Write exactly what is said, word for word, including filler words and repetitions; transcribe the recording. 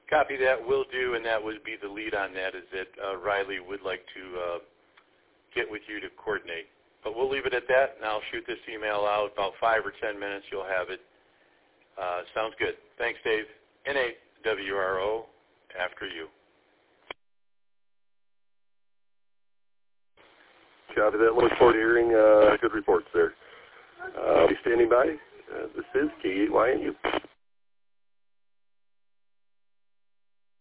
Copy that, will do, and that would be the lead on that, is that uh, Riley would like to uh, get with you to coordinate. But we'll leave it at that, and I'll shoot this email out about five or ten minutes. You'll have it. Uh, sounds good. Thanks, Dave. N A W R O, after you. Copy that. Look forward to hearing uh, good reports there. Uh, I'll be standing by. Uh, this is K eight Y N U.